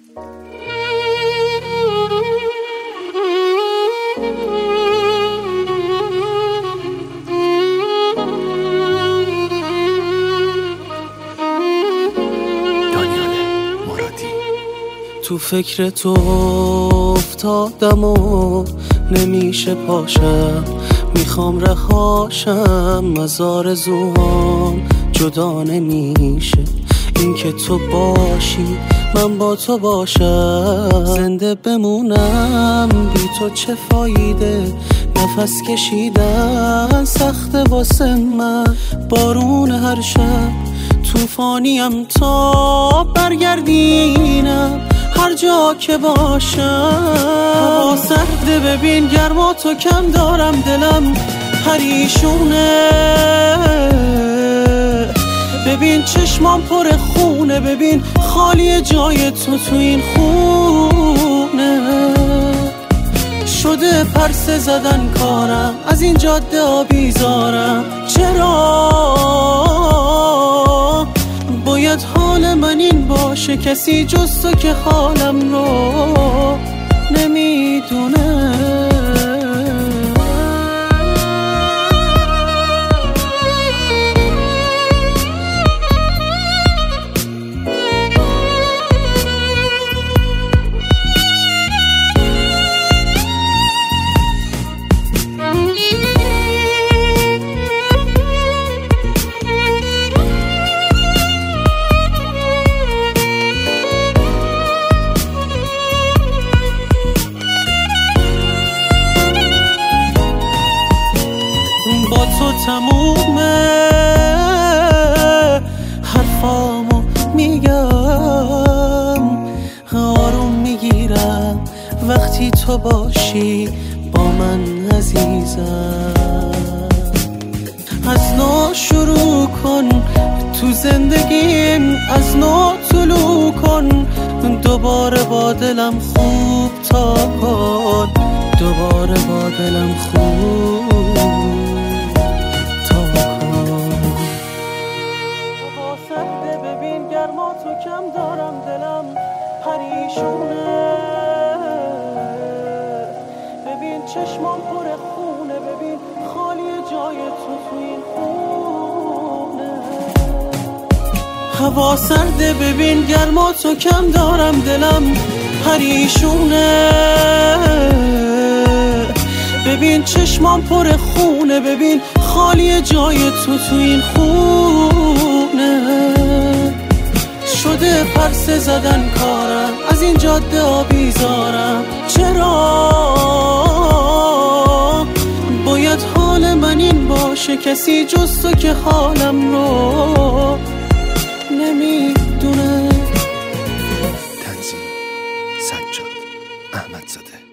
تو فکر تو افتادم و نمیشه پاشم، میخوام رهاشم از آرزوهام، جدا نمیشه این که تو باشی من با تو باشم. زنده بمونم بی تو چه فایده، نفس کشیدن سخته واسه من، بارون هر شب توفانیم تا برگردینم هر جا که باشم. هوا سرده ببین گرما تو کم دارم، دلم پریشونه ببین چشمام پر خونه، ببین خالی جای تو این خونه. شده پرسه زدن کارم، از این جاده آبیزارم، چرا باید حال من این باشه؟ کسی جز تو که حالم رو نمیدونه. با تو تمومه حرفامو میگم، آروم میگیرم وقتی تو باشی با من عزیزم. از نو شروع کن تو زندگیم، از نو طلوع کن، دوباره با دلم خوب تا کن، دوباره با دلم خوب. ببین گرما تو کم دارم، دلم پریشونه ببین چشمام پر خونه، ببین خالی جای تو این خونه. هوا سرده ببین گرما تو کم دارم، دلم پریشونه ببین چشمام پر خونه، ببین خالی جای تو این خونه. شده پرسه زدن کارم، از این جاده آبیزارم، چرا باید حال من این باشه؟ کسی جز تو که حالم رو نمیدونه. تنظیم سجاد احمدزاده.